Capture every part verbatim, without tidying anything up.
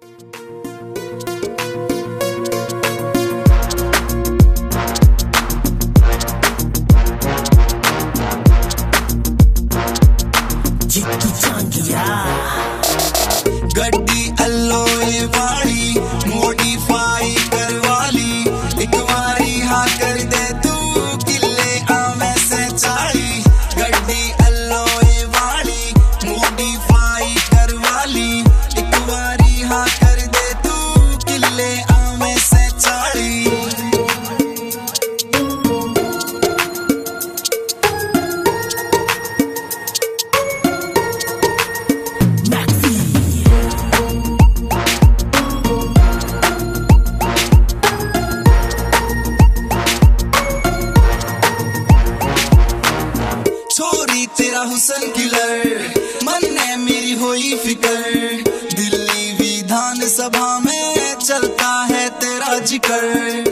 गड्डी अलोए वाली मॉडिफाई करवाली, एक बारी हाँ कर दे तू किले आवे से चाली। गड्डी अलोए वाली मॉडिफाई करवाली, एक बारी हाँ कर दे तू किले आवे से चाली। छोरी तेरा हुसन किलर, मन ने मेरी होई फिकर, दिल्ली विधान सभा में चलता है तेरा जिक्र।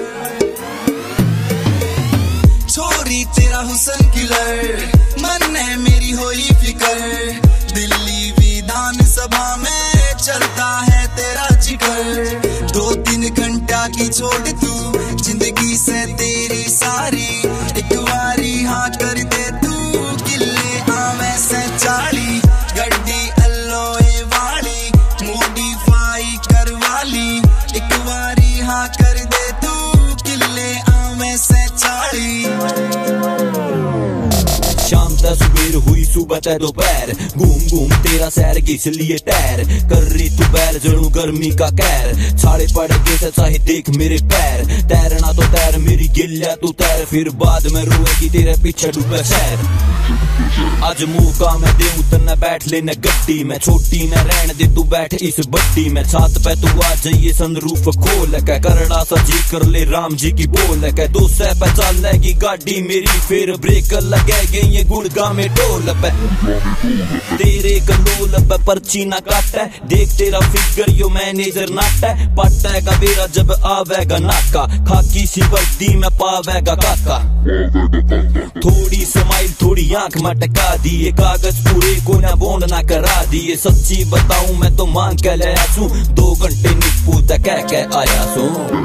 छोरी तेरा हुसन किलर, मन ने मेरी होई फिकर, दिल्ली विधान सभा में चलता है तेरा जिक्र। दो तीन घंटा की छोड़ तू जिंदगी से तेरी सारी, एक बारी हाँ कर दे तू किले आवे से चाली। गड्डी अलोए वाली मॉडिफाई करवाली, एक बारी हाँ कर दे तू किले आवे से चाली। शाम तक सुबेर हुई सुबह तय दोपहर, घूम घूम तेरा सैर किस लिए टैर, कर रही तू बैर जड़ू गर्मी का कैर, छाड़े पड़ के से चाहे देख मेरे पैर, तैरना तो तैर मेरी गिल्ला तू तैर, फिर बाद में रोएगी तेरे पीछे डूबे शहर। आज मौका मैं देऊं तन्ने बैठ लेने गड्डी में, छोटी न रहने दे तू बैठ इस बट्टी में, छात पे तू आ जाइए सनरूफ खोल के, करड़ा सा जी कर ले राम जी की बोल के, दो सौ पे चलेगी गाड़ी मेरी, फिर ब्रेक लगेगी ये गुड़गा में टोल पे, तेरे कलोल पे पर्ची ना काटे, देख तेरा फिगर यो मैनेजर नाटा, पट्टा का बेरा जब आवेगा नाका, खाकी सी वर्दी में पावेगा काका। थोड़ी स्माइल थोड़ी आंख मटका दिए, कागज पूरे को ना बॉन्ड ना करा दिए, सच्ची बताऊं मैं तो मांग के लाया छू, दो घंटे निप्पू तक कह के आया सू।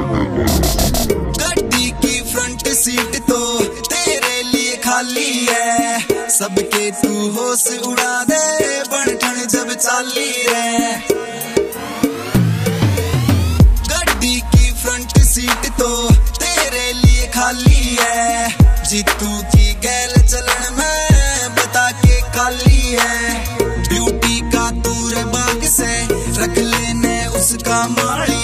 गड्डी की फ्रंट सीट तो तेरे लिए खाली है, सबके तू होश उड़ा दे बनठन जब चाली रे। गड्डी की फ्रंट सीट तो तेरे लिए खाली है, जीतू की गैल चलन में बता के खाली है, ब्यूटी का दूर बाग से रख लेने उसका माल।